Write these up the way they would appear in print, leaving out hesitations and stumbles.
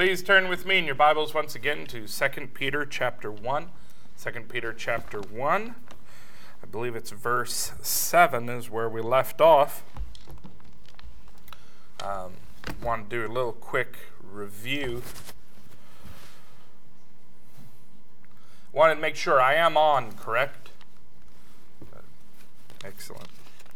Please turn with me in your Bibles once again to 2 Peter chapter 1. 2 Peter chapter 1. I believe it's verse 7 is where we left off. Want to do a little quick review. Wanted to make sure I am on, correct? Excellent.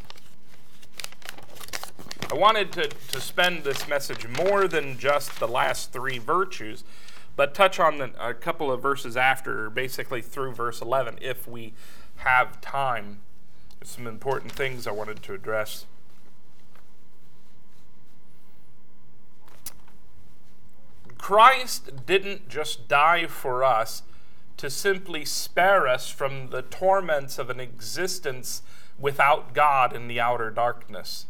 I wanted to spend this message more than just the last three virtues, but touch on a couple of verses after, basically through verse 11, if we have time. There's some important things I wanted to address. Christ didn't just die for us to simply spare us from the torments of an existence without God in the outer darkness.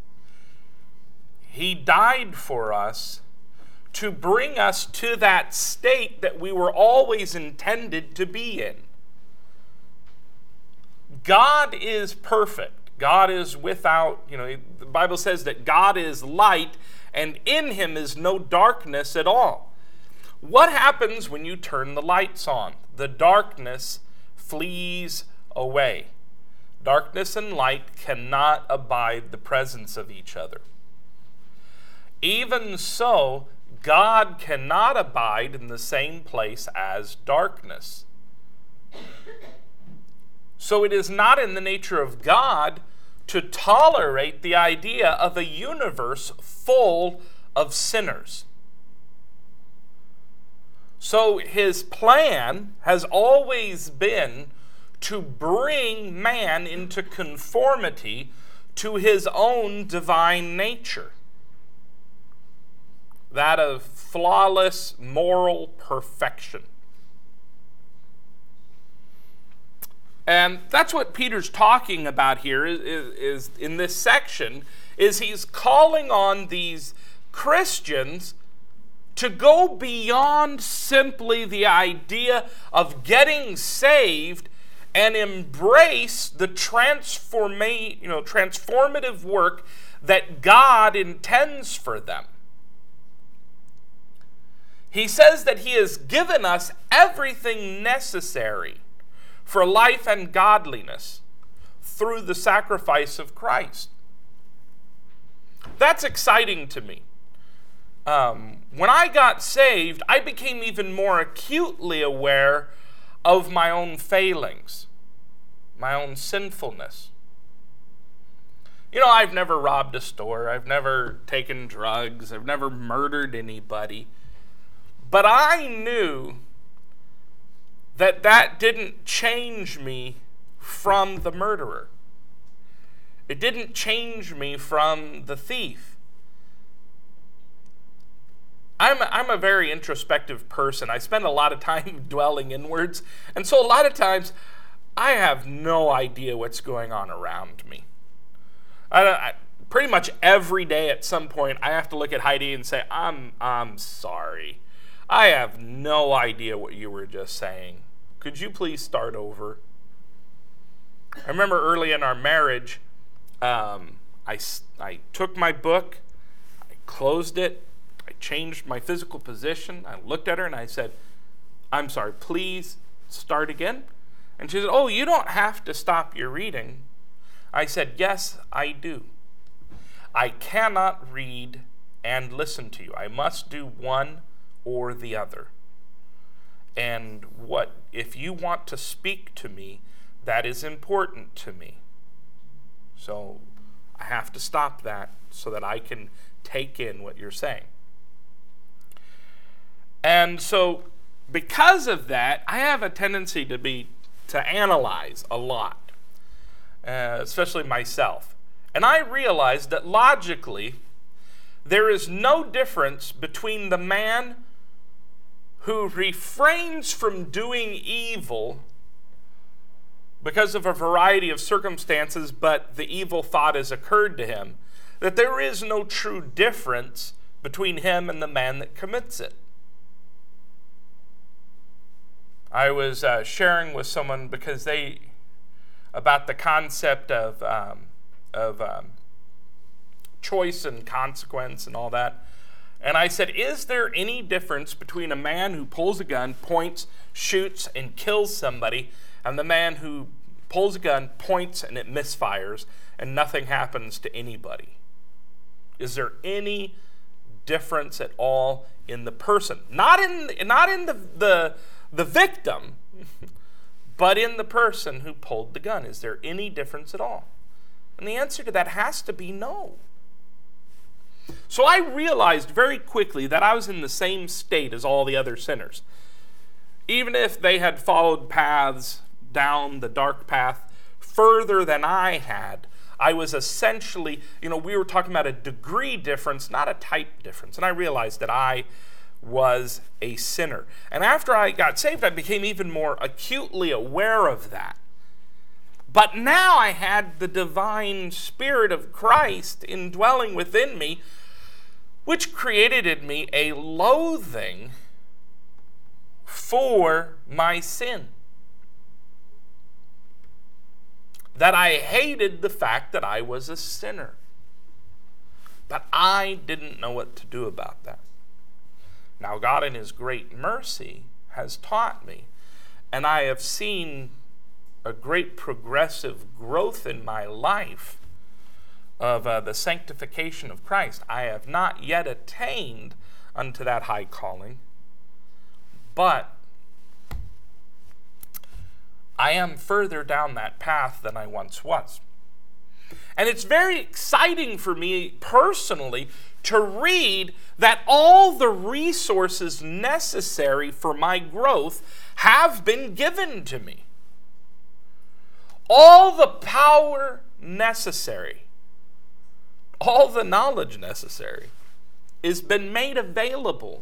He died for us to bring us to that state that we were always intended to be in. God is perfect. God is without, the Bible says that God is light and in him is no darkness at all. What happens when you turn the lights on? The darkness flees away. Darkness and light cannot abide the presence of each other. Even so, God cannot abide in the same place as darkness. So it is not in the nature of God to tolerate the idea of a universe full of sinners. So his plan has always been to bring man into conformity to his own divine nature. That of flawless moral perfection. And that's what Peter's talking about here is in this section, is he's calling on these Christians to go beyond simply the idea of getting saved and embrace the transformative work that God intends for them. He says that he has given us everything necessary for life and godliness through the sacrifice of Christ. That's exciting to me. When I got saved, I became even more acutely aware of my own failings, my own sinfulness. I've never robbed a store, I've never taken drugs, I've never murdered anybody. But I knew that didn't change me from the murderer. It didn't change me from the thief. I'm a very introspective person. I spend a lot of time dwelling inwards. And so a lot of times, I have no idea what's going on around me. Pretty much every day at some point, I have to look at Heidi and say, I'm sorry. I have no idea what you were just saying. Could you please start over? I remember early in our marriage, I took my book, I closed it, I changed my physical position, I looked at her and I said, I'm sorry, please start again. And she said, oh, you don't have to stop your reading. I said, yes, I do. I cannot read and listen to you. I must do one or the other. And if you want to speak to me, that is important to me. So I have to stop that so that I can take in what you're saying. And so because of that, I have a tendency to analyze a lot, especially myself. And I realized that logically, there is no difference between the man who refrains from doing evil because of a variety of circumstances, but the evil thought has occurred to him, that there is no true difference between him and the man that commits it. I was sharing with someone about the concept of choice and consequence and all that. And I said, is there any difference between a man who pulls a gun, points, shoots, and kills somebody, and the man who pulls a gun, points, and it misfires, and nothing happens to anybody? Is there any difference at all in the person? Not in the victim, but in the person who pulled the gun. Is there any difference at all? And the answer to that has to be no. So I realized very quickly that I was in the same state as all the other sinners. Even if they had followed paths down the dark path further than I had, I was essentially, we were talking about a degree difference, not a type difference. And I realized that I was a sinner. And after I got saved, I became even more acutely aware of that. But now I had the divine Spirit of Christ indwelling within me, which created in me a loathing for my sin. That I hated the fact that I was a sinner. But I didn't know what to do about that. Now, God in His great mercy has taught me, and I have seen a great progressive growth in my life of the sanctification of Christ. I have not yet attained unto that high calling, but I am further down that path than I once was. And it's very exciting for me personally to read that all the resources necessary for my growth have been given to me. All the power necessary, all the knowledge necessary has been made available.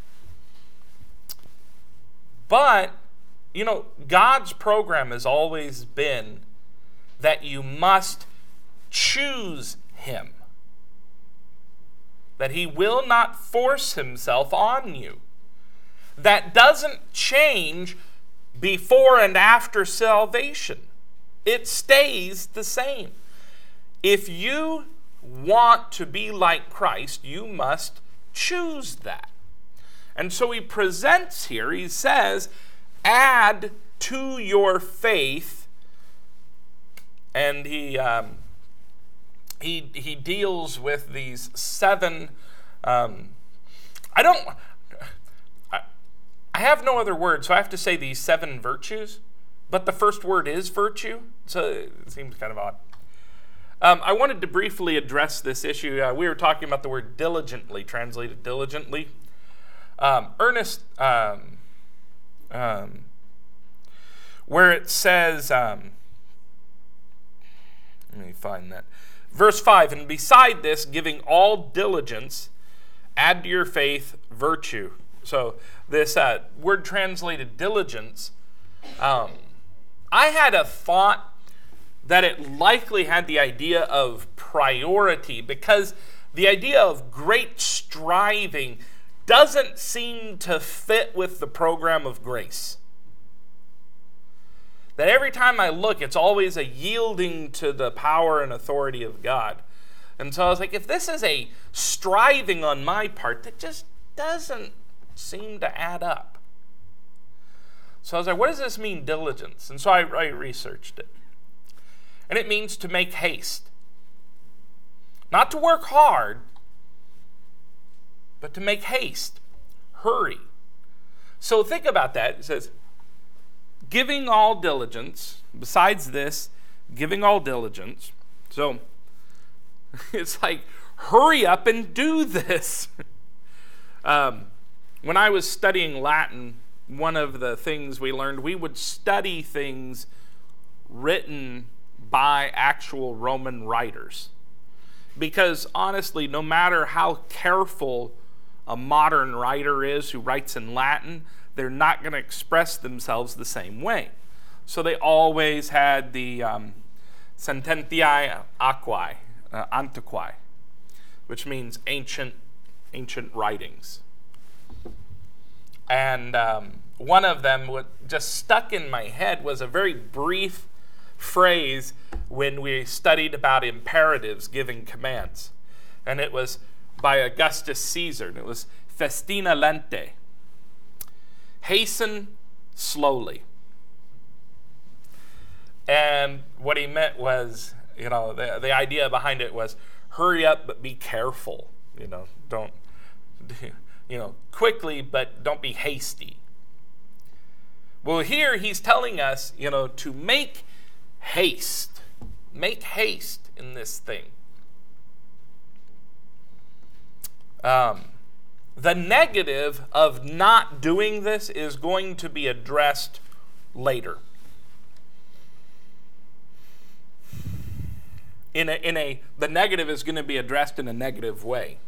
But, God's program has always been that you must choose Him. That He will not force Himself on you. That doesn't change before and after salvation. It stays the same. If you want to be like Christ, you must choose that. And so He presents here, He says, add to your faith, and He deals with these 7. I have no other word, so I have to say these 7 virtues. But the first word is virtue, so it seems kind of odd. I wanted to briefly address this issue. We were talking about the word diligently, translated diligently. Ernest, where it says, let me find that. Verse 5, and beside this, giving all diligence, add to your faith virtue. So this word translated diligence, I had a thought that it likely had the idea of priority, because the idea of great striving doesn't seem to fit with the program of grace. That every time I look, it's always a yielding to the power and authority of God. And so I was like, if this is a striving on my part, that just doesn't seem to add up. So I was like, what does this mean, diligence? And so I researched it. And it means to make haste. Not to work hard, but to make haste. Hurry. So think about that. It says, giving all diligence, besides this, giving all diligence. So it's like, hurry up and do this. When I was studying Latin, one of the things we learned, we would study things written by actual Roman writers. Because honestly, no matter how careful a modern writer is who writes in Latin, they're not going to express themselves the same way. So they always had the sententiae antiquae, which means ancient writings. And one of them, what just stuck in my head, was a very brief phrase when we studied about imperatives giving commands. And it was, by Augustus Caesar, and it was festina lente. Hasten slowly. And what he meant was, the idea behind it was hurry up but be careful. Don't, quickly but don't be hasty. Well, here he's telling us, to make haste. Make haste in this thing. The negative of not doing this is going to be addressed later. The negative is going to be addressed in a negative way.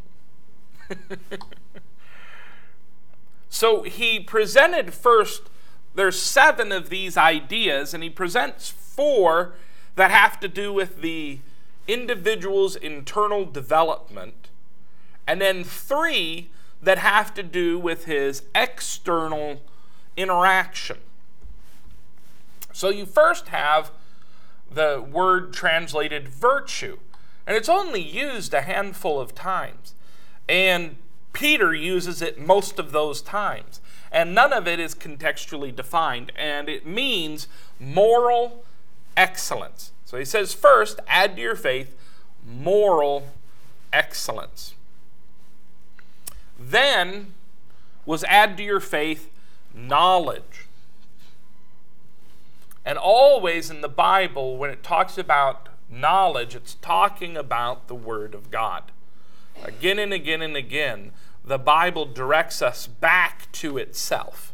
So he presented first, there's 7 of these ideas, and he presents 4 that have to do with the individual's internal development, and then 3 that have to do with his external interaction. So you first have the word translated virtue, and it's only used a handful of times, and Peter uses it most of those times, and none of it is contextually defined, and it means moral excellence. So he says first, add to your faith moral excellence. Then was add to your faith knowledge. And always in the Bible, when it talks about knowledge, it's talking about the Word of God. Again and again and again, the Bible directs us back to itself.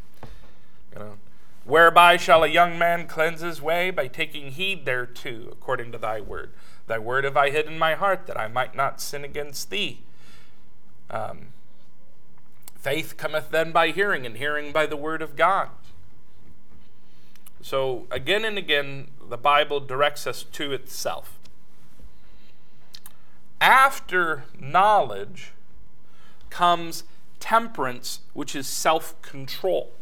Whereby shall a young man cleanse his way? By taking heed thereto, according to thy word. Thy word have I hid in my heart, that I might not sin against thee. Faith cometh then by hearing, and hearing by the word of God. So again and again, the Bible directs us to itself. After knowledge comes temperance, which is self-control.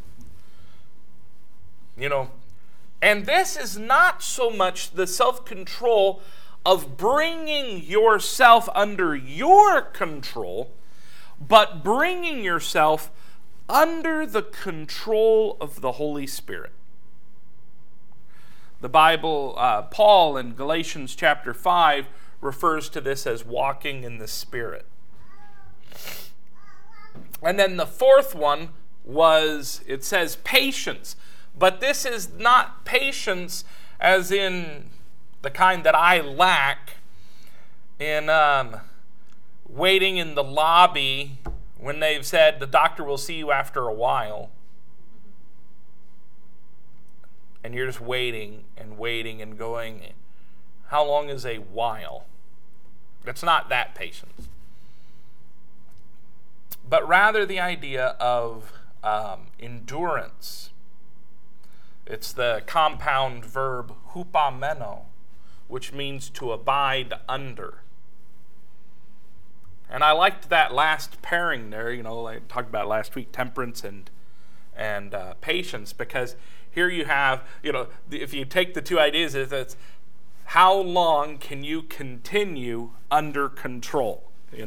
And this is not so much the self-control of bringing yourself under your control, but bringing yourself under the control of the Holy Spirit. The Bible, Paul in Galatians chapter 5 refers to this as walking in the Spirit. And then the fourth one was, it says patience. But this is not patience as in the kind that I lack in waiting in the lobby when they've said the doctor will see you after a while. And you're just waiting and going, how long is a while? It's not that patience. But rather the idea of endurance. It's the compound verb hupameno, which means to abide under. And I liked that last pairing there, I talked about last week, temperance and patience, because here you have, if you take the two ideas, it's how long can you continue under control,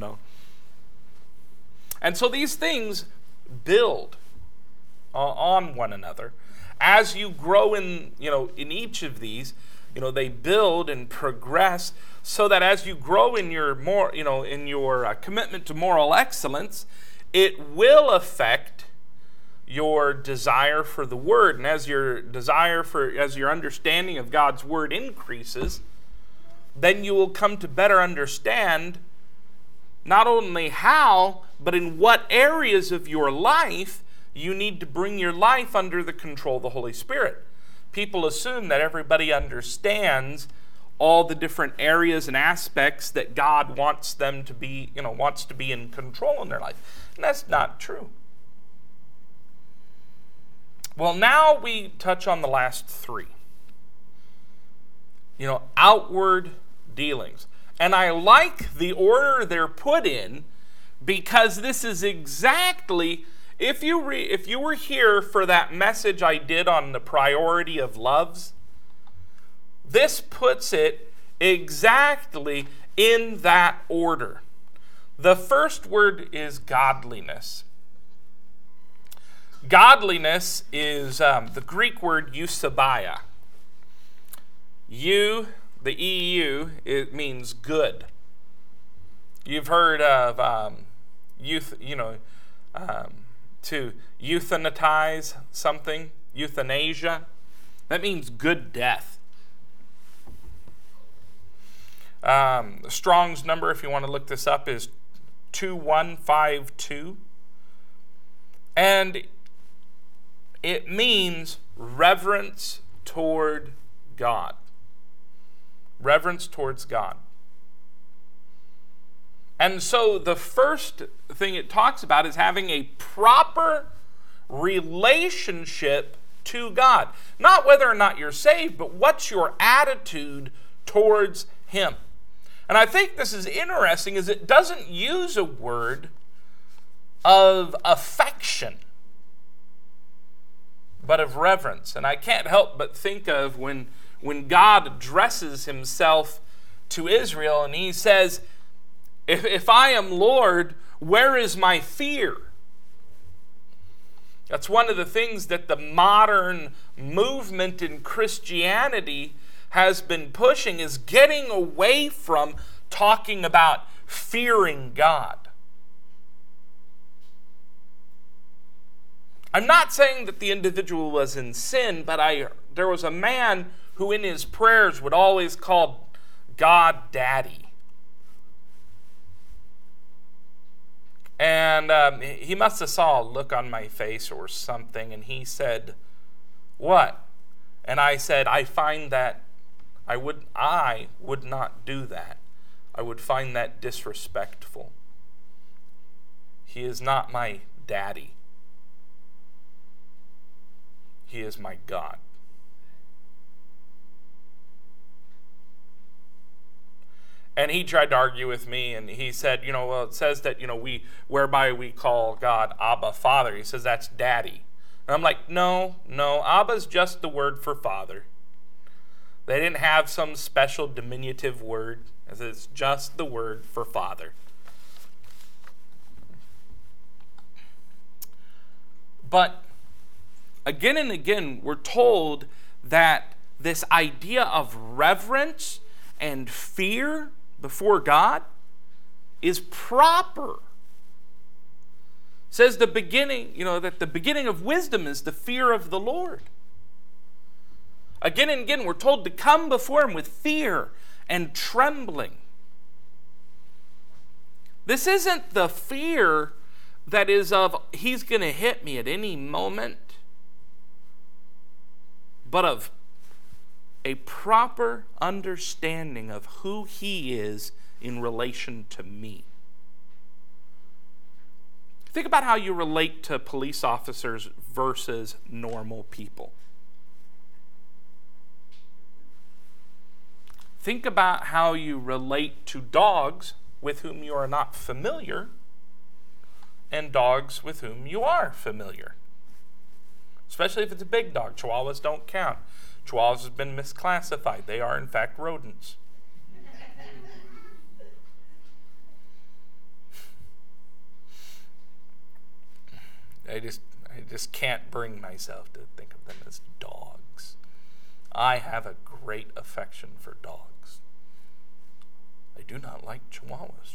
And so these things build on one another. As you grow in each of these, they build and progress, so that as you grow in your commitment to moral excellence, it will affect your desire for the Word. And as your understanding of God's Word increases, then you will come to better understand not only how, but in what areas of your life you need to bring your life under the control of the Holy Spirit. People assume that everybody understands all the different areas and aspects that God wants them to be, wants to be in control in their life. And that's not true. Well, now we touch on the last 3. Outward dealings. And I like the order they're put in, because this is exactly, if you were here for that message I did on the priority of loves, this puts it exactly in that order. The first word is godliness. Godliness is the Greek word eusebeia. The EU, it means good. You've heard of to euthanize something, euthanasia. That means good death. The Strong's number, if you want to look this up, is 2152. And it means reverence toward God. Reverence towards God. And so the first thing it talks about is having a proper relationship to God. Not whether or not you're saved, but what's your attitude towards Him. And I think this is interesting, is it doesn't use a word of affection, but of reverence. And I can't help but think of when God addresses Himself to Israel and He says, if I am Lord, where is my fear? That's one of the things that the modern movement in Christianity has been pushing, is getting away from talking about fearing God. I'm not saying that the individual was in sin, but there was a man who in his prayers would always call God Daddy. And he must have saw a look on my face or something, and he said, "What?" And I said, I find that I would not do that. I would find that disrespectful. He is not my daddy. He is my God. And he tried to argue with me, and he said, well, it says that, whereby we call God Abba, Father. He says that's daddy. And I'm like, no, Abba's just the word for father. They didn't have some special diminutive word. It's just the word for father. But again and again, we're told that this idea of reverence and fear before God is proper. It says the beginning, that the beginning of wisdom is the fear of the Lord. Again and again, we're told to come before Him with fear and trembling. This isn't the fear that is of He's going to hit me at any moment, but of a proper understanding of who He is in relation to me. Think about how you relate to police officers versus normal people. Think about how you relate to dogs with whom you are not familiar and dogs with whom you are familiar. Especially if it's a big dog. Chihuahuas don't count. Chihuahuas have been misclassified. They are, in fact, rodents. I just can't bring myself to think of them as dogs. I have a great affection for dogs. I do not like Chihuahuas.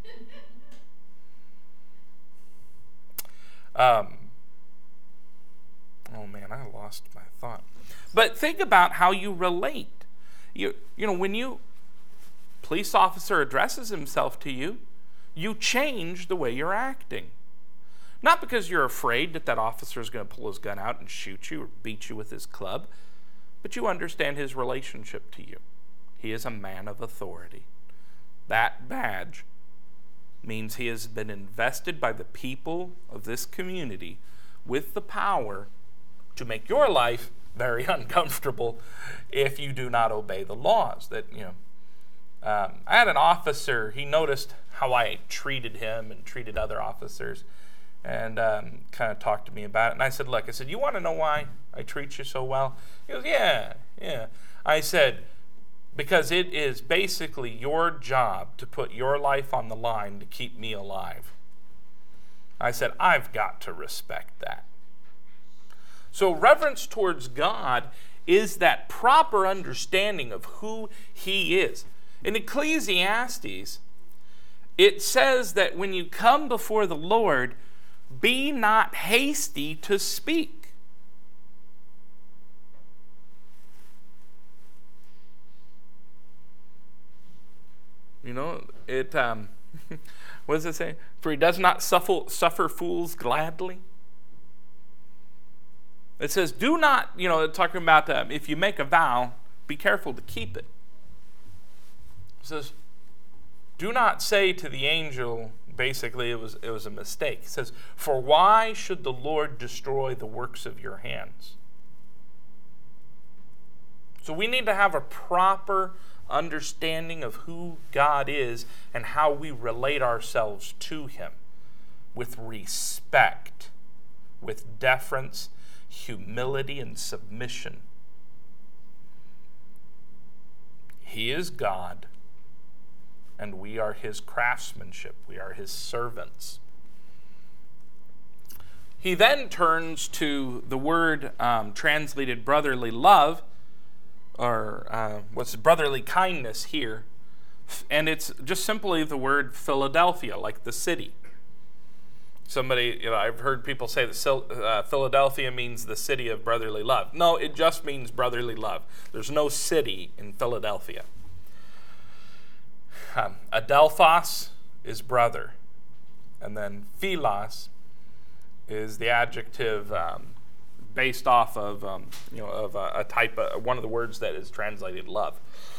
Oh man, I lost my thought. But think about how you relate. When police officer addresses himself to you, you change the way you're acting. Not because you're afraid that officer is going to pull his gun out and shoot you or beat you with his club, but you understand his relationship to you. He is a man of authority. That badge means he has been invested by the people of this community with the power to make your life very uncomfortable if you do not obey the laws. I had an officer, he noticed how I treated him and treated other officers, and kind of talked to me about it. And I said, look, you want to know why I treat you so well? He goes, yeah. I said, Because it is basically your job to put your life on the line to keep me alive. I said, I've got to respect that. So reverence towards God is that proper understanding of who He is. In Ecclesiastes, it says that when you come before the Lord, be not hasty to speak. You know, what does it say? For He does not suffer fools gladly. It says, do not, talking about if you make a vow, be careful to keep it. It says, do not say to the angel, basically it was a mistake. It says, for why should the Lord destroy the works of your hands? So we need to have a proper understanding of who God is and how we relate ourselves to Him with respect, with deference, humility, and submission. He is God, and we are His craftsmanship. We are His servants. He then turns to the word translated brotherly love, or what's brotherly kindness here, and it's just simply the word Philadelphia, like the city. Somebody, I've heard people say that Philadelphia means the city of brotherly love. No, it just means brotherly love. There's no city in Philadelphia. Adelphos is brother, and then philos is the adjective based off of a type of one of the words that is translated love.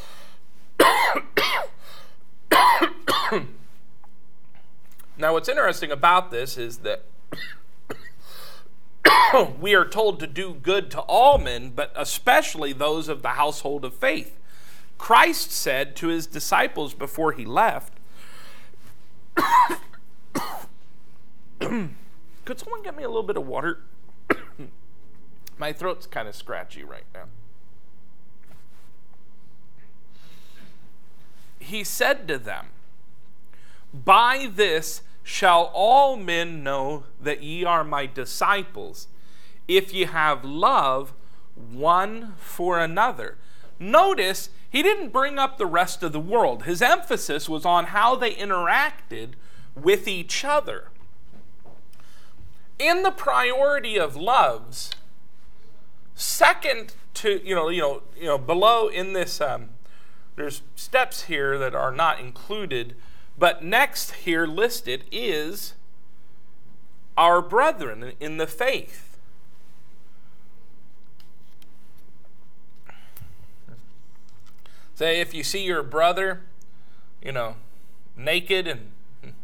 Now, what's interesting about this is that we are told to do good to all men, but especially those of the household of faith. Christ said to His disciples before He left, could someone get me a little bit of water? My throat's kind of scratchy right now. He said to them, by this shall all men know that ye are my disciples, if ye have love one for another. Notice, He didn't bring up the rest of the world. His emphasis was on how they interacted with each other. In the priority of loves, second to, below in this, there's steps here that are not included, but next here listed is our brethren in the faith. Say if you see your brother, naked and,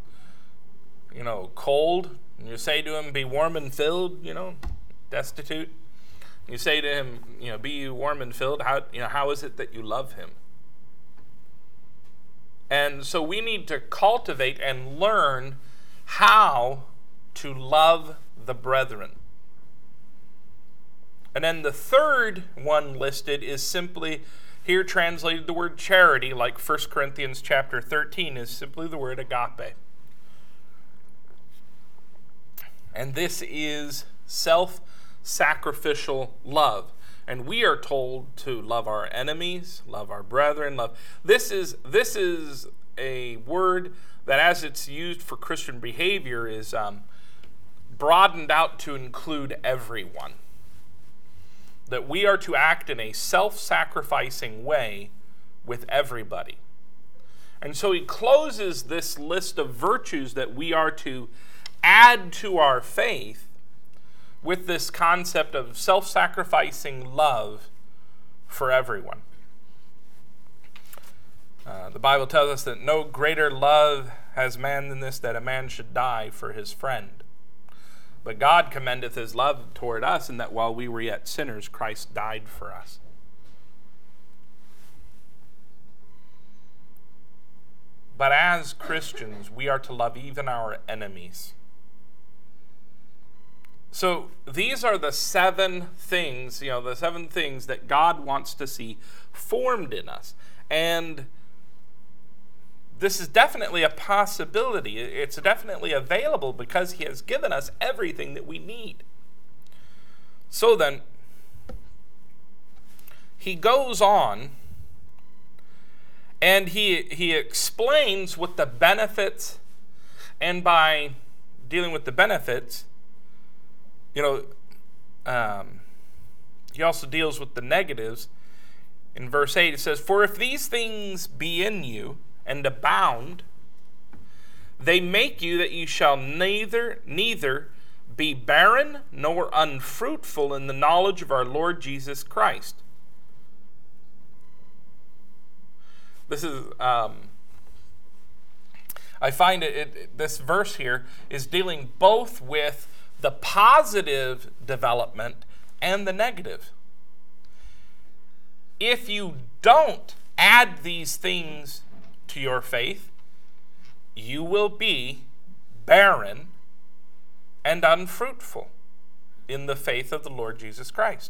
cold, and you say to him, be warm and filled, destitute. You say to him, be warm and filled. How is it that you love him? And so we need to cultivate and learn how to love the brethren. And then the third one listed is simply, here translated the word charity, like 1 Corinthians chapter 13, is simply the word agape. And this is self-sacrificial love. And we are told to love our enemies, love our brethren, love. This is a word that, as it's used for Christian behavior, is broadened out to include everyone. That we are to act in a self-sacrificing way with everybody. And so he closes this list of virtues that we are to add to our faith with this concept of self-sacrificing love for everyone. The Bible tells us that no greater love has man than this, that a man should die for his friend. But God commendeth His love toward us, in that while we were yet sinners, Christ died for us. But as Christians, we are to love even our enemies. So these are the 7 things, the 7 things that God wants to see formed in us. And this is definitely a possibility. It's definitely available because he has given us everything that we need. So then, he goes on and he explains what the benefits, and by dealing with the benefits, he also deals with the negatives. In verse 8 it says, "For if these things be in you, and abound, they make you that you shall neither be barren nor unfruitful in the knowledge of our Lord Jesus Christ." This is, I find this verse here is dealing both with the positive development and the negative. If you don't add these things to your faith, you will be barren and unfruitful in the faith of the Lord Jesus Christ.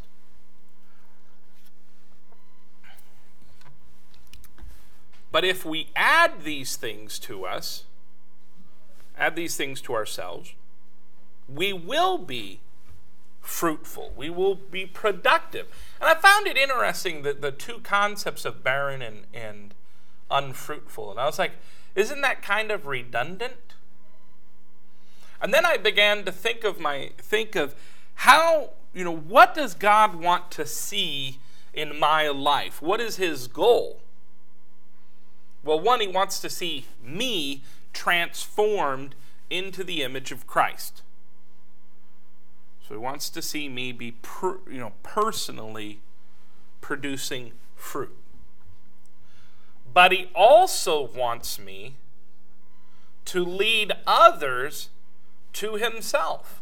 But if we add these things to us, add these things to ourselves, we will be fruitful. We will be productive. And I found it interesting that the two concepts of barren and unfruitful. And I was like, isn't that kind of redundant? And then I began to think of how, what does God want to see in my life? What is his goal? Well, one, he wants to see me transformed into the image of Christ. So he wants to see me be, personally producing fruit. But he also wants me to lead others to himself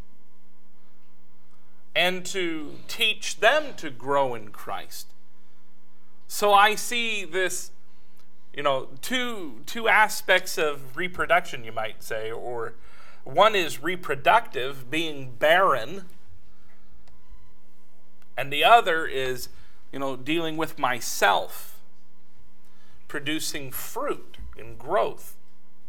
and to teach them to grow in Christ. So I see this, two aspects of reproduction, you might say, or one is reproductive, being barren, and the other is, dealing with myself, producing fruit and growth.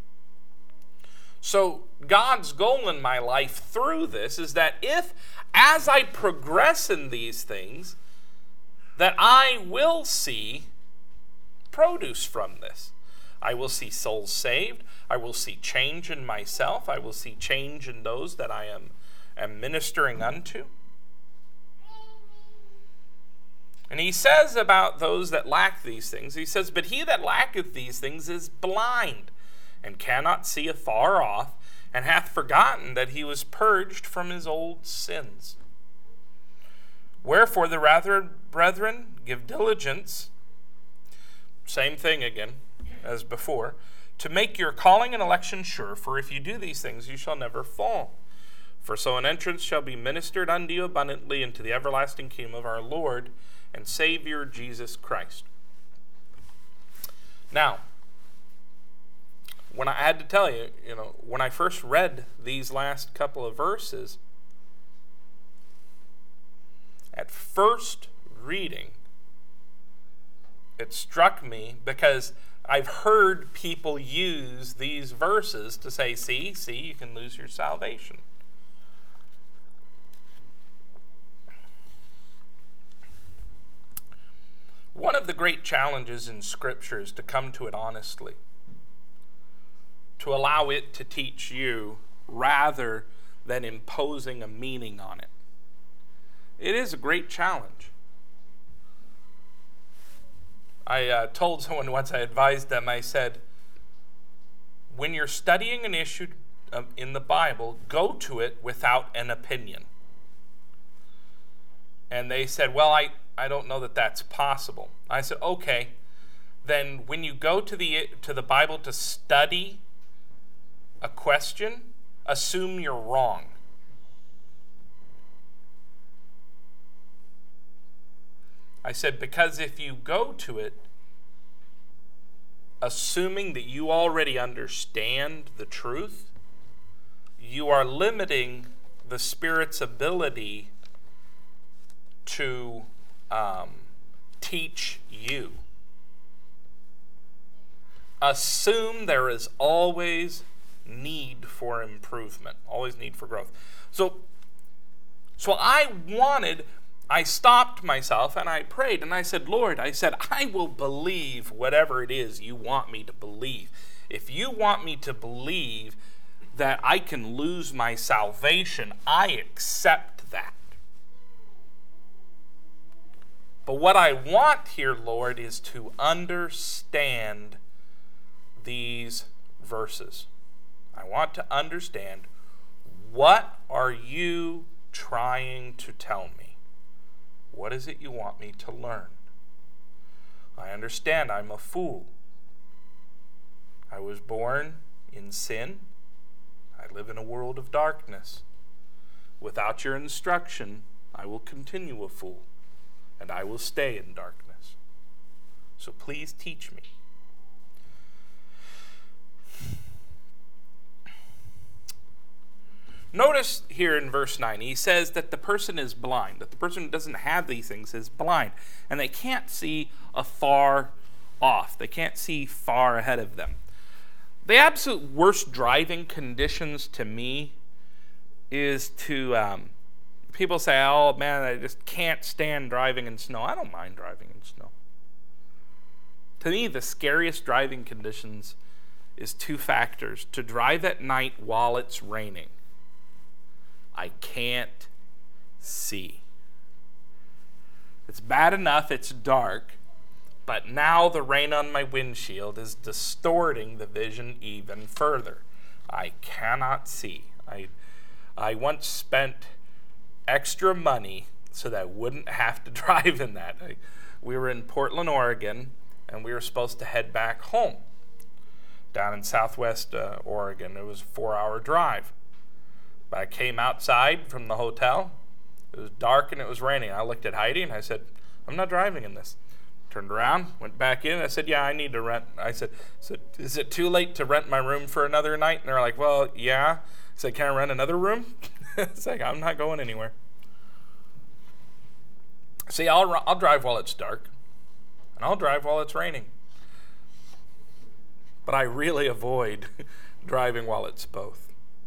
So God's goal in my life through this is that as I progress in these things, that I will see produce from this. I will see souls saved. I will see change in myself. I will see change in those that I am ministering unto. And he says about those that lack these things, he says, "But he that lacketh these things is blind, and cannot see afar off, and hath forgotten that he was purged from his old sins. Wherefore the rather, brethren, give diligence," same thing again as before, "to make your calling and election sure, for if you do these things, you shall never fall. For so an entrance shall be ministered unto you abundantly into the everlasting kingdom of our Lord and Savior Jesus Christ." Now, when I had to tell you, when I first read these last couple of verses, at first reading, it struck me because I've heard people use these verses to say, see, you can lose your salvation. One of the great challenges in Scripture is to come to it honestly, to allow it to teach you rather than imposing a meaning on it. It is a great challenge. I told someone once, I advised them, I said, when you're studying an issue in the Bible, go to it without an opinion. And they said, well, I don't know that that's possible. I said, okay, then when you go to the Bible to study a question, assume you're wrong. I said, because if you go to it assuming that you already understand the truth, you are limiting the Spirit's ability to teach you. assume there is always need for improvement, always need for growth. So I stopped myself and I prayed and I said, Lord, I will believe whatever it is you want me to believe. If you want me to believe that I can lose my salvation, I accept that. But what I want here, Lord, is to understand these verses. I want to understand, what are you trying to tell me? What is it you want me to learn? I understand I'm a fool. I was born in sin. I live in a world of darkness. Without your instruction, I will continue a fool, and I will stay in darkness. So please teach me. Notice here in verse 9, he says that the person is blind, that the person who doesn't have these things is blind, and they can't see afar off. They can't see far ahead of them. The absolute worst driving conditions to me is to, people say, oh man, I just can't stand driving in snow. I don't mind driving in snow. To me, the scariest driving conditions is two factors. To drive at night while it's raining. I can't see. It's bad enough it's dark, but now the rain on my windshield is distorting the vision even further. I cannot see. I once spent extra money so that I wouldn't have to drive in that. We were in Portland, Oregon, and we were supposed to head back home. Down in southwest Oregon, it was a 4-hour drive. But I came outside from the hotel. It was dark and it was raining. I looked at Heidi and I said, I'm not driving in this. Turned around, went back in. I said, yeah, I need to rent. I said, is it too late to rent my room for another night? And they're like, well, yeah. I said, can I rent another room? It's like, I'm not going anywhere. See, I'll drive while it's dark. And I'll drive while it's raining. But I really avoid driving while it's both.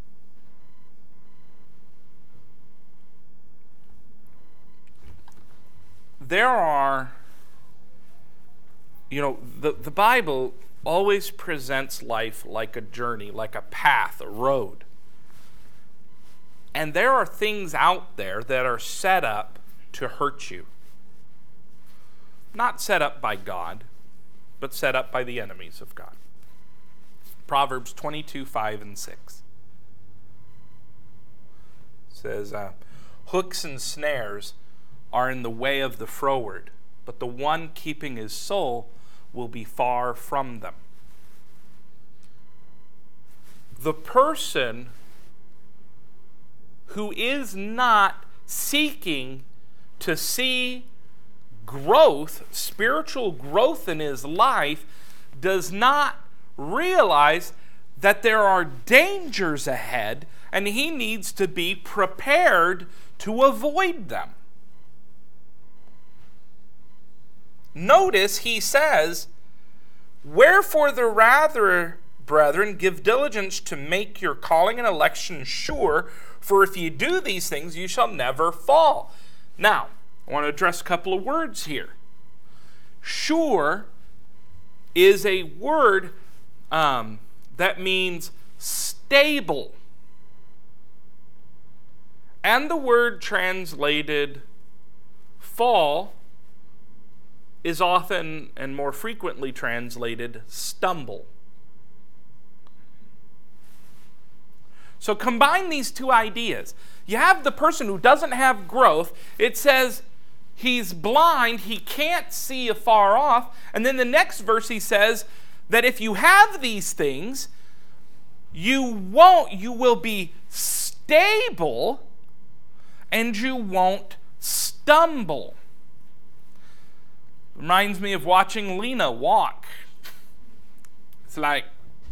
There are, the Bible always presents life like a journey, like a path, a road. And there are things out there that are set up to hurt you. Not set up by God, but set up by the enemies of God. Proverbs 22:5-6 says, hooks and snares are in the way of the froward, but the one keeping his soul will be far from them. The person who is not seeking to see growth, spiritual growth in his life, does not realize that there are dangers ahead and he needs to be prepared to avoid them. Notice he says, wherefore the rather, brethren, give diligence to make your calling and election sure, for if you do these things, you shall never fall. Now, I want to address a couple of words here. Sure is a word that means stable. And the word translated fall is often and more frequently translated stumble. So combine these two ideas. You have the person who doesn't have growth. It says he's blind, he can't see afar off. And then the next verse he says that if you have these things, you will be stable and you won't stumble. Reminds me of watching Lena walk. It's like,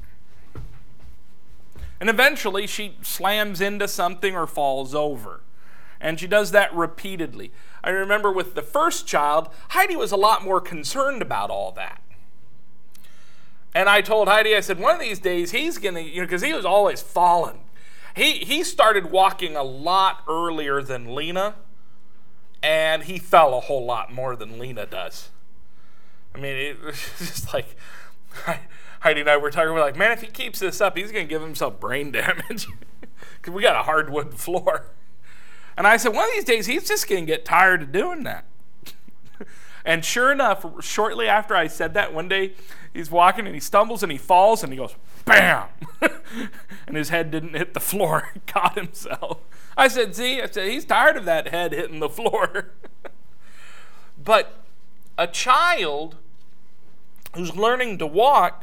and eventually she slams into something or falls over. And she does that repeatedly. I remember with the first child, Heidi was a lot more concerned about all that. And I told Heidi, I said, one of these days he's going to, because he was always falling. He started walking a lot earlier than Lena, and he fell a whole lot more than Lena does. I mean, it was just like, Heidi and I were talking, we're like, man, if he keeps this up, he's going to give himself brain damage. Because we got a hardwood floor. And I said, one of these days, he's just going to get tired of doing that. And sure enough, shortly after I said that, one day he's walking and he stumbles and he falls and he goes, bam! And his head didn't hit the floor. He caught himself. I said, see, he's tired of that head hitting the floor. But a child who's learning to walk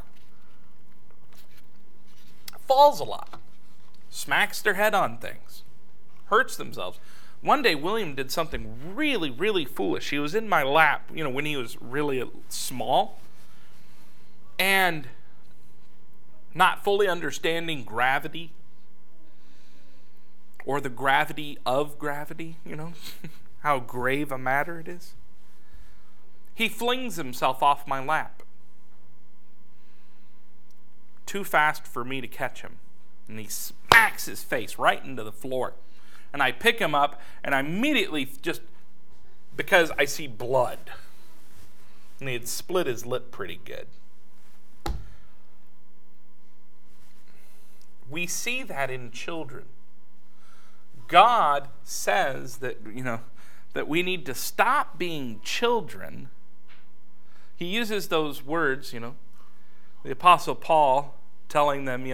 falls a lot, smacks their head on things, hurts themselves. One day, William did something really, really foolish. He was in my lap, when he was really small, and not fully understanding gravity or the gravity of gravity, how grave a matter it is. He flings himself off my lap. Too fast for me to catch him. And he smacks his face right into the floor. And I pick him up, and I immediately just, because I see blood. And he had split his lip pretty good. We see that in children. God says that, that we need to stop being children. He uses those words, the Apostle Paul telling them,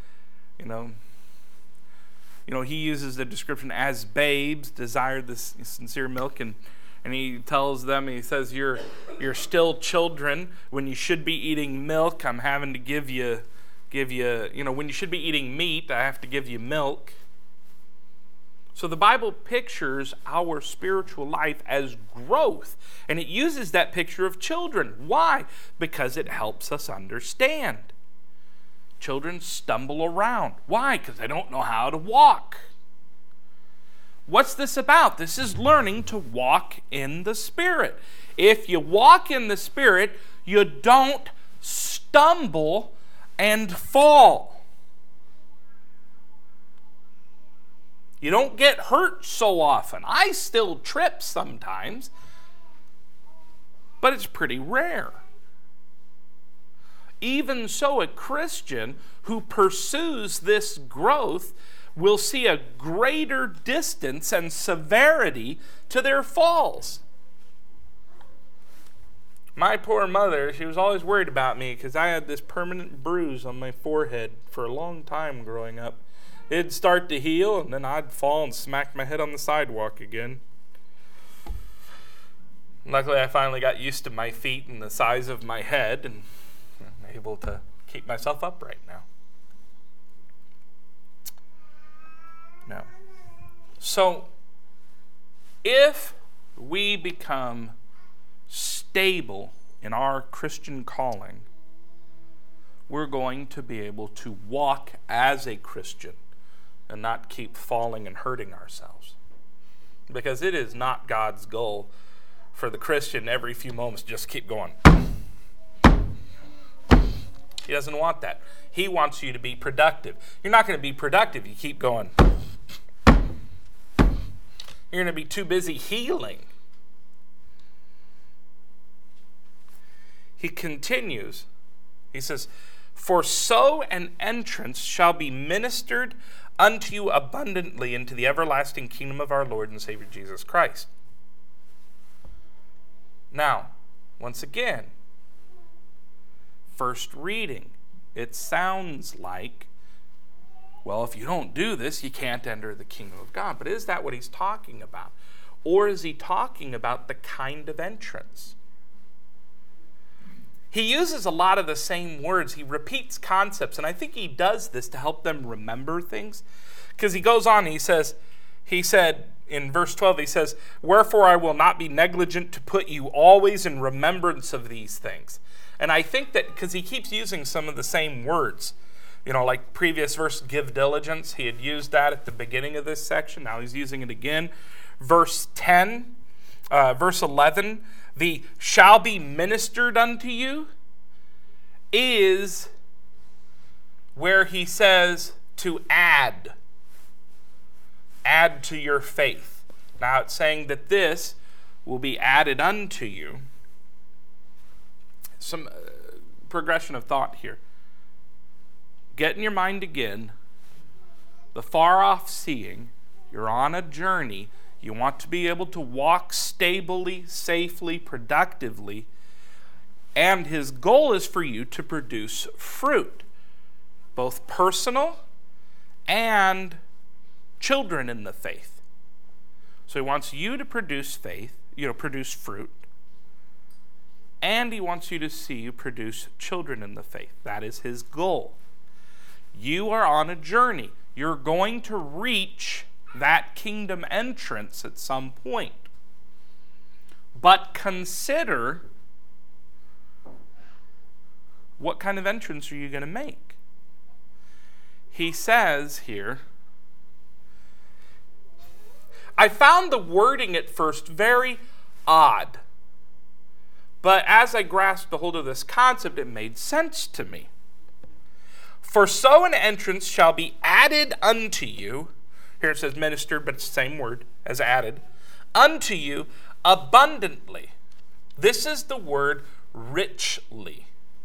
he uses the description as babes desire the sincere milk, and he tells them, he says, you're still children when you should be eating milk. I'm having to give you, when you should be eating meat, I have to give you milk. So the Bible pictures our spiritual life as growth, and it uses that picture of children. Why? Because it helps us understand. Children stumble around. Why? Because they don't know how to walk. What's this about? This is learning to walk in the Spirit. If you walk in the Spirit, you don't stumble and fall. You don't get hurt so often. I still trip sometimes, but it's pretty rare. Even so, a Christian who pursues this growth will see a greater distance and severity to their falls. My poor mother, she was always worried about me because I had this permanent bruise on my forehead for a long time growing up. It'd start to heal, and then I'd fall and smack my head on the sidewalk again. Luckily, I finally got used to my feet and the size of my head, and I'm able to keep myself upright now. So, if we become stable in our Christian calling, we're going to be able to walk as a Christian and not keep falling and hurting ourselves. Because it is not God's goal for the Christian every few moments just keep going. He doesn't want that. He wants you to be productive. You're not going to be productive. You keep going. You're going to be too busy healing. He continues. He says, "For so an entrance shall be ministered unto you abundantly into the everlasting kingdom of our Lord and Savior Jesus Christ." Now, once again, first reading, it sounds like, well, if you don't do this, you can't enter the kingdom of God. But is that what he's talking about? Or is he talking about the kind of entrance? He uses a lot of the same words. He repeats concepts, and I think he does this to help them remember things. Because he goes on, he said in verse 12, he says, "Wherefore I will not be negligent to put you always in remembrance of these things." And I think that because he keeps using some of the same words, like previous verse, give diligence. He had used that at the beginning of this section. Now he's using it again. Verse 10, verse 11, the shall be ministered unto you. is where he says to add to your faith. Now it's saying that this will be added unto you. Some progression of thought here. Get in your mind again the far off seeing. You're on a journey. You want to be able to walk stably, safely, productively. And his goal is for you to produce fruit, both personal and children in the faith. So he wants you to produce faith, produce fruit, and he wants you to see you produce children in the faith. That is his goal. You are on a journey. You're going to reach that kingdom entrance at some point. But consider, what kind of entrance are you going to make? He says here, I found the wording at first very odd, but as I grasped a hold of this concept, it made sense to me. For so an entrance shall be added unto you. Here it says ministered, but it's the same word as added. Unto you abundantly. This is the word richly.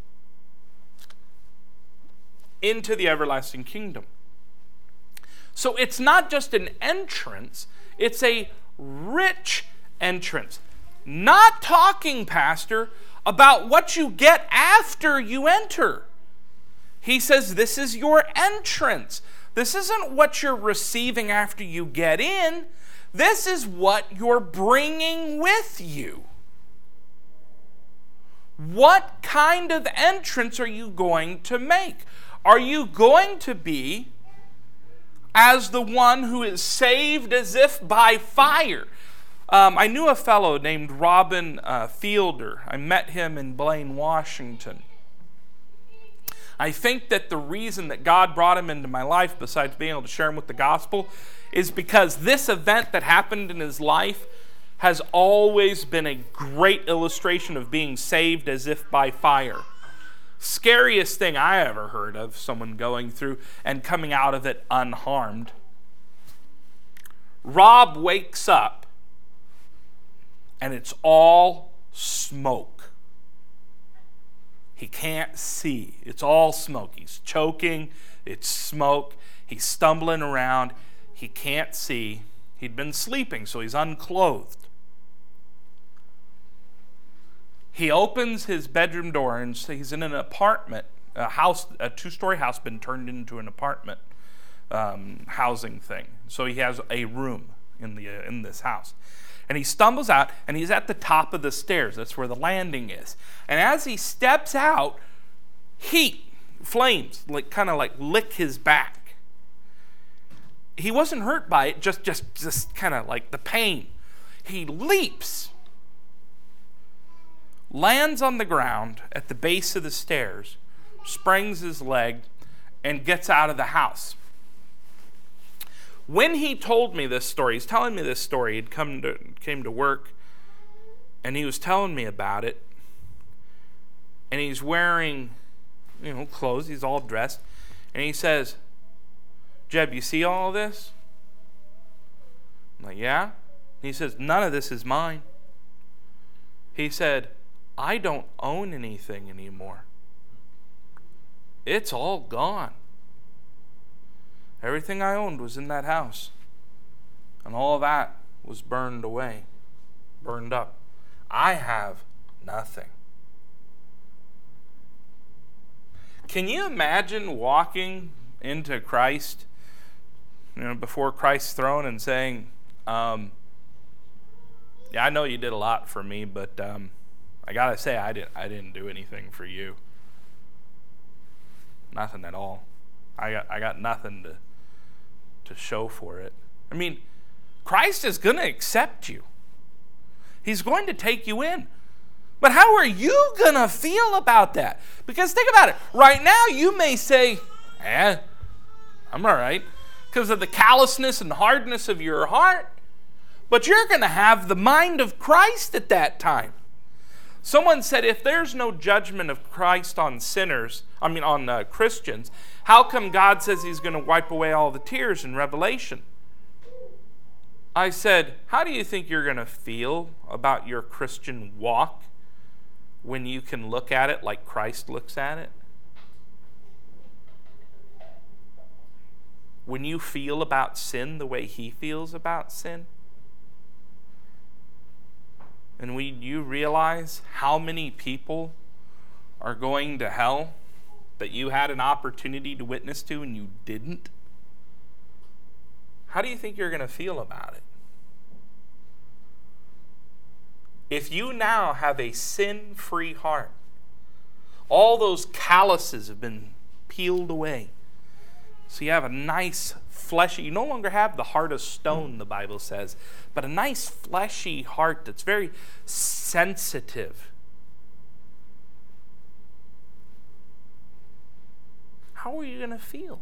Into the everlasting kingdom. So it's not just an entrance, it's a rich entrance. Not talking, Pastor, about what you get after you enter. He says this is your entrance. This isn't what you're receiving after you get in. This is what you're bringing with you. What kind of entrance are you going to make? Are you going to be as the one who is saved as if by fire? I knew a fellow named Robin Fielder. I met him in Blaine, Washington. I think that the reason that God brought him into my life, besides being able to share him with the gospel, is because this event that happened in his life has always been a great illustration of being saved as if by fire. Scariest thing I ever heard of someone going through and coming out of it unharmed. Rob wakes up and it's all smoke. He can't see. It's all smoke. He's choking. It's smoke. He's stumbling around. He can't see. He'd been sleeping, so he's unclothed. He opens his bedroom door and he's in an apartment, a house, a 2-story house been turned into an apartment housing thing. So he has a room in this house. And he stumbles out, and he's at the top of the stairs. That's where the landing is. And as he steps out, heat, flames, kind of lick his back. He wasn't hurt by it, just kind of like the pain. He leaps, lands on the ground at the base of the stairs, springs his leg, and gets out of the house. When he told me this story, he's telling me this story, he'd came to work, and he was telling me about it, and he's wearing, clothes, he's all dressed, and he says, Jeb, you see all of this? I'm like, yeah. He says, none of this is mine. He said, I don't own anything anymore. It's all gone. Everything I owned was in that house. And all of that was burned away, burned up. I have nothing. Can you imagine walking into Christ, before Christ's throne and saying, yeah, I know you did a lot for me, but I gotta say I didn't do anything for you. Nothing at all. I got nothing to show for it. I mean, Christ is going to accept you. He's going to take you in. But how are you going to feel about that? Because think about it. Right now, you may say, I'm all right, because of the callousness and hardness of your heart. But you're going to have the mind of Christ at that time. Someone said, if there's no judgment of Christ on Christians, how come God says he's going to wipe away all the tears in Revelation? I said, how do you think you're going to feel about your Christian walk when you can look at it like Christ looks at it? When you feel about sin the way he feels about sin? And when you realize how many people are going to hell that you had an opportunity to witness to and you didn't, how do you think you're going to feel about it? If you now have a sin-free heart, all those calluses have been peeled away. So you have a nice fleshy, you no longer have the heart of stone, the Bible says, but a nice fleshy heart that's very sensitive. How are you going to feel?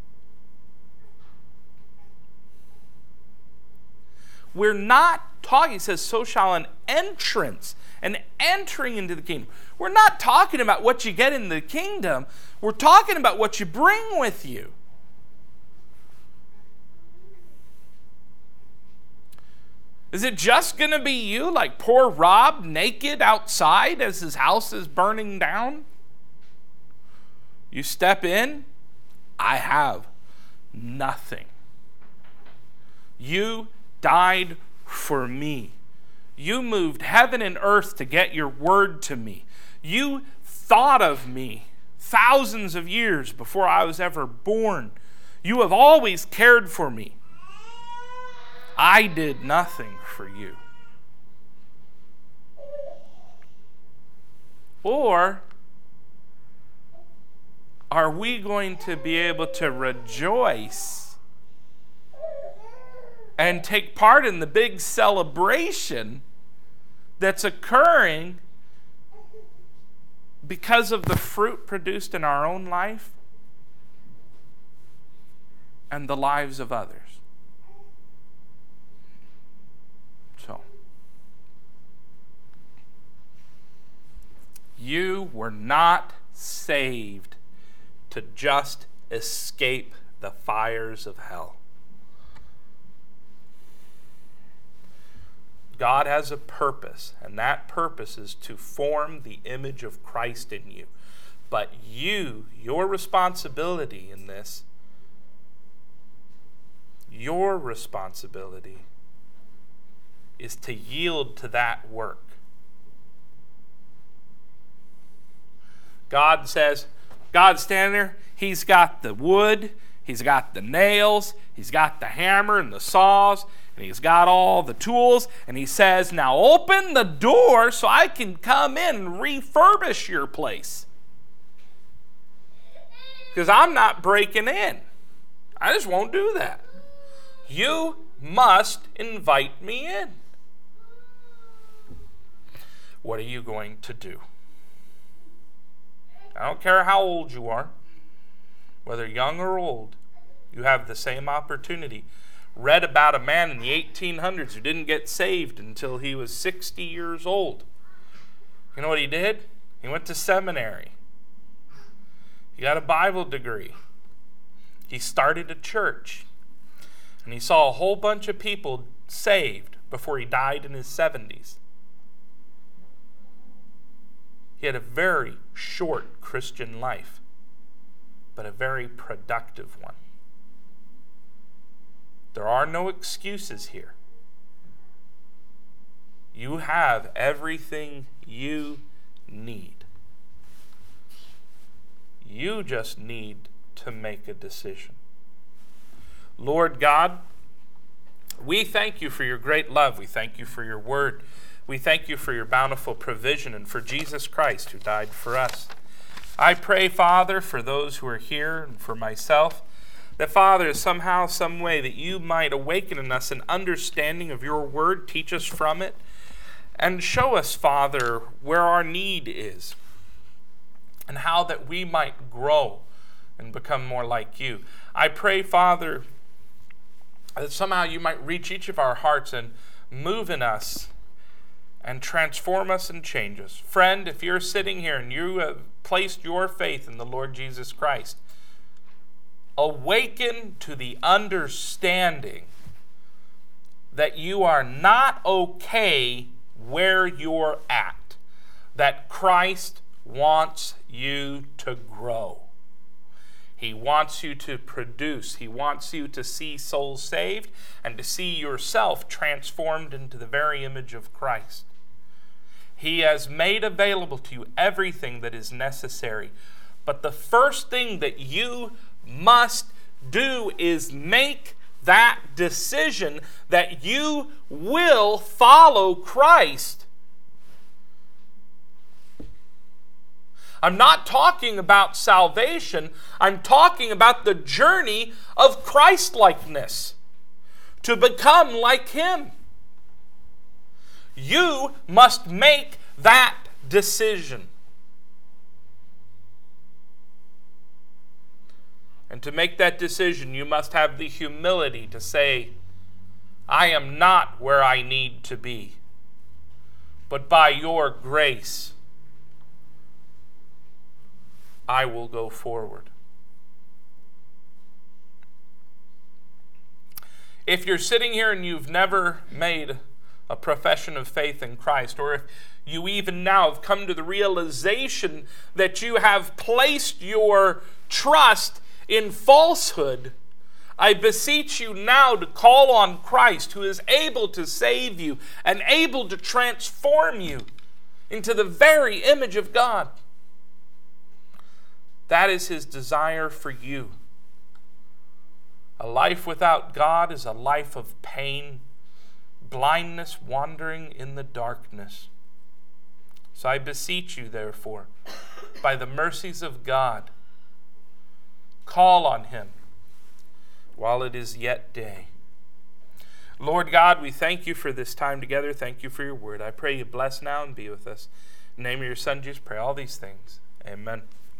We're not talking, he says, so shall an entrance, an entering into the kingdom. We're not talking about what you get in the kingdom. We're talking about what you bring with you. Is it just going to be you, like poor Rob, naked outside as his house is burning down? You step in, I have nothing. You died for me. You moved heaven and earth to get your word to me. You thought of me thousands of years before I was ever born. You have always cared for me. I did nothing for you. Or are we going to be able to rejoice and take part in the big celebration that's occurring because of the fruit produced in our own life and the lives of others? So, you were not saved to just escape the fires of hell. God has a purpose, and that purpose is to form the image of Christ in you. But your responsibility in this, your responsibility is to yield to that work. God says, God's standing there, he's got the wood, he's got the nails, he's got the hammer and the saws, and he's got all the tools, and he says, now open the door so I can come in and refurbish your place. Because I'm not breaking in. I just won't do that. You must invite me in. What are you going to do? I don't care how old you are, whether young or old, you have the same opportunity. Read about a man in the 1800s who didn't get saved until he was 60 years old. You know what he did? He went to seminary. He got a Bible degree. He started a church. And he saw a whole bunch of people saved before he died in his 70s. He had a very short Christian life, but a very productive one. There are no excuses here. You have everything you need. You just need to make a decision. Lord God, we thank you for your great love. We thank you for your word. We thank you for your bountiful provision and for Jesus Christ who died for us. I pray, Father, for those who are here and for myself, that, Father, somehow, some way, that you might awaken in us an understanding of your word, teach us from it, and show us, Father, where our need is, and how that we might grow and become more like you. I pray, Father, that somehow you might reach each of our hearts and move in us and transform us and change us. Friend, if you're sitting here and you have placed your faith in the Lord Jesus Christ, awaken to the understanding that you are not okay where you're at, that Christ wants you to grow. He wants you to produce. He wants you to see souls saved and to see yourself transformed into the very image of Christ. He has made available to you everything that is necessary. But the first thing that you must do is make that decision that you will follow Christ. I'm not talking about salvation. I'm talking about the journey of Christ-likeness, to become like Him. You must make that decision. And to make that decision, you must have the humility to say, I am not where I need to be, but by your grace, I will go forward. If you're sitting here and you've never made a profession of faith in Christ, or if you even now have come to the realization that you have placed your trust in falsehood, I beseech you now to call on Christ, who is able to save you and able to transform you into the very image of God. That is His desire for you. A life without God is a life of pain, blindness, wandering in the darkness. So I beseech you, therefore, by the mercies of God, call on Him while it is yet day. Lord God, we thank you for this time together. Thank you for your word. I pray you bless now and be with us. In the name of your Son, Jesus, pray all these things. Amen.